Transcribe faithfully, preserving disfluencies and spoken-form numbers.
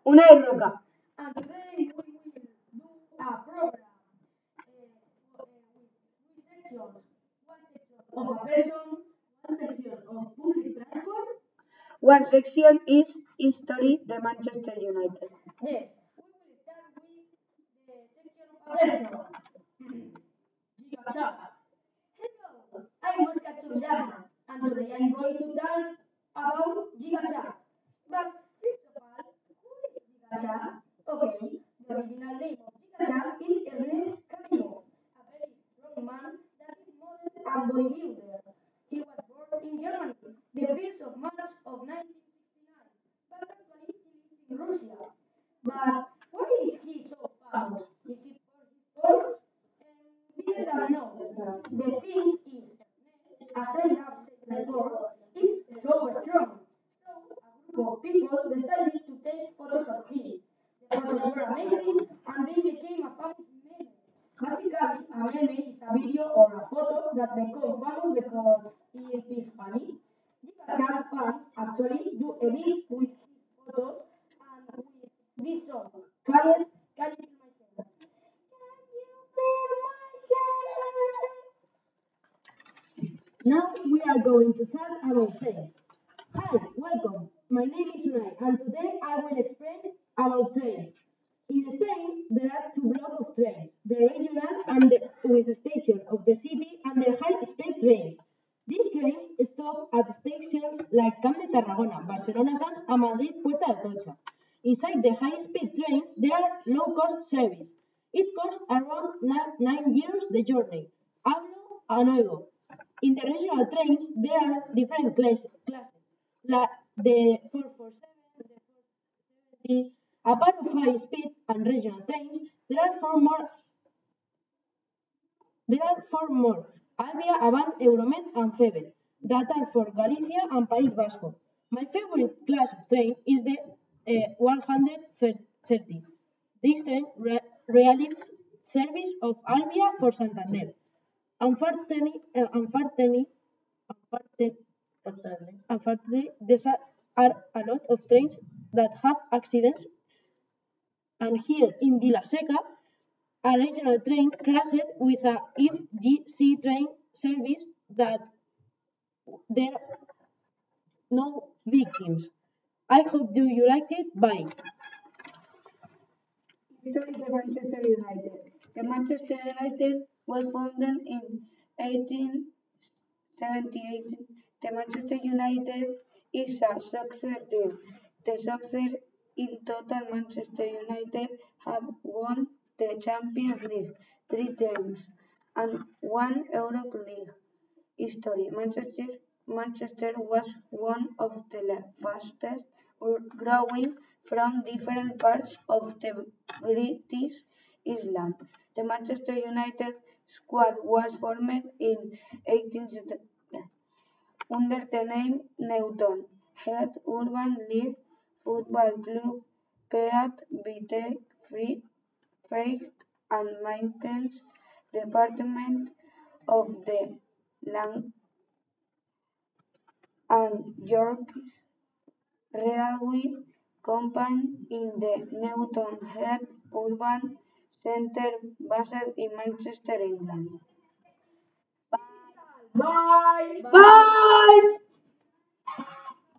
Una roca. And today we will do a program uh, with three sections. One section of a person, one section of public transport. One section is history, the Manchester United. Yes, we will start with the section of a person. Gigachat. Hello, I'm Oscar Subirana, and today I'm going to talk about Gigachat. But first of all, who is Gigachat? Okay, the original name of Gigachat is Ernest Calimov, a very strong man that is model and bodybuilder. He was born in Germany, the first of March of nineteen sixty-nine, but actually he lives in Russia. But why is he so famous? Is it for his sports? Um, yes and no. The thing is, Ernest, as I have said before, is so strong. So a group of people decided to take photos of him. The photos were amazing and they became a famous meme. Basically, a meme is a video or a photo that become famous because it is funny. Gigachat fans actually do edits with his photos and with this song, called Can You Feel My Heart? Can you feel my heart? Now we are going to talk about trains. Hi, welcome. My name is Unai, and today I will explain about trains. In Spain, there are two blocks of trains: the regional and the, with the station of the city, and the high-speed trains. These trains stop at stations like Camp de Tarragona, Barcelona Sants, and Madrid Puerta de Atocha. Inside the high-speed trains, there are low-cost service. It costs around nine, nine euros the journey. Hablo and oigo. In the regional trains, there are different class- classes, like the four forty-seven, the four seventy. Apart of high speed and regional trains, there are four more. There are four more: Albia, Avant, Euromed, and Febe, that are for Galicia and País Vasco. My favorite class of train is the uh, one hundred thirty. This train re- realizes service of Albia for Santander. Unfortunately, uh, unfortunately, unfortunately, unfortunately, there are a lot of trains that have accidents, and here in Vilaseca, a regional train crashed with a F G C train service that there are no victims. I hope you you liked it. Bye. History, the Manchester United. The Manchester United was founded in eighteen seventy-eight. The Manchester United is a soccer team. The soccer in total, Manchester United have won the Champions League three times and one Europa League. History: Manchester Manchester was one of the fastest growing from different parts of the British Island. The Manchester United squad was formed in eighteen seventy under the name Newton Head Urban League Football Club, created by the Free Freight and Maintenance Department of the Land and Yorkshire Railway Company in the Newton Head Urban Centre based in Manchester, England. Bye. Bye!